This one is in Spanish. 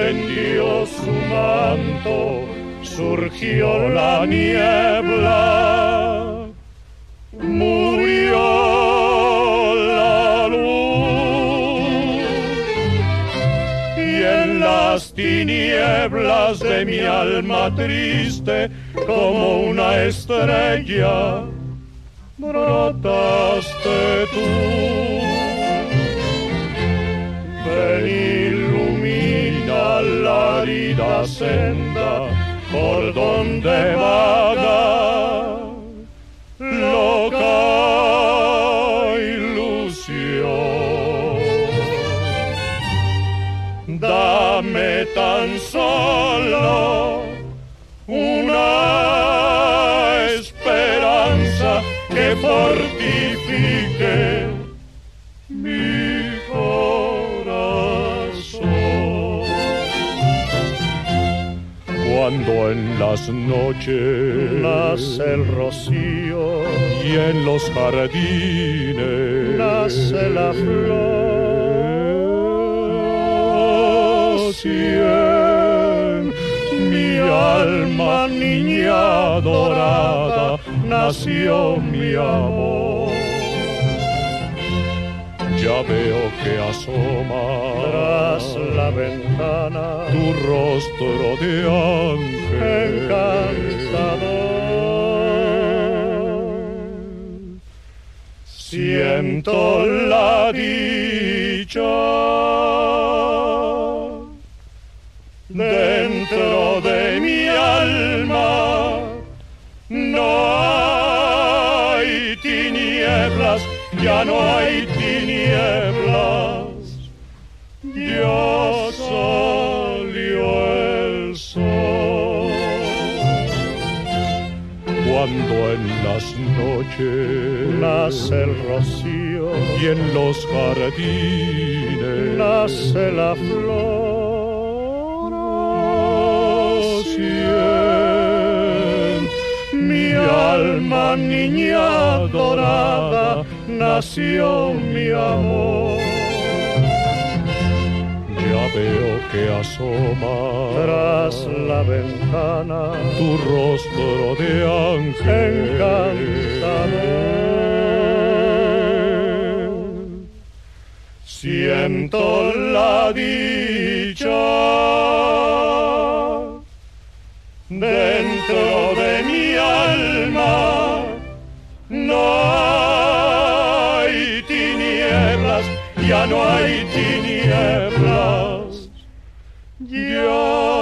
tendió su manto, surgió la niebla, murió la luz, y en las tinieblas de mi alma triste, como una estrella, brotaste tú. Ven, ilumina la arida senda por donde vaga loca ilusión. Dame tan solo una esperanza que fortifique mi corazón. Cuando en las noches nace el rocío y en los jardines nace la flor, si en mi alma niña dorada nació mi amor. Ya veo que asoma tras la ventana tu rostro de ángel encantador. Siento la dicha dentro de mi alma, no hay tinieblas, ya no hay tinieblas, ya salió el sol. Cuando en las noches nace el rocío y en los jardines nace la flor, si en mi alma niña dorada nació mi amor. Ya veo que asoma tras la ventana tu rostro de ángel encantador. Siento la dicha dentro de mi alma, no hay tinieblas, ya no hay tinieblas, ya